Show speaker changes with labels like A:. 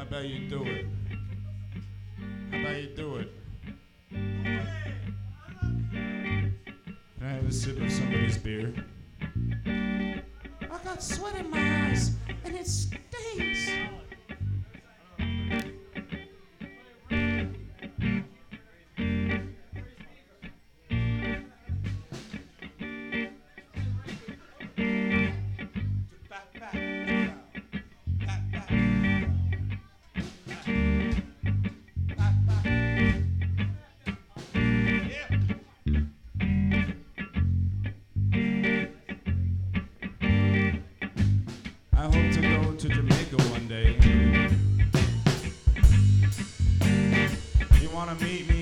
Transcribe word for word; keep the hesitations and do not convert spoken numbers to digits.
A: about you do it? How about you do it? Can I have a sip of somebody's beer? I got sweat in my eyes, and it stinks. I hope to go to Jamaica one day. You wanna meet me?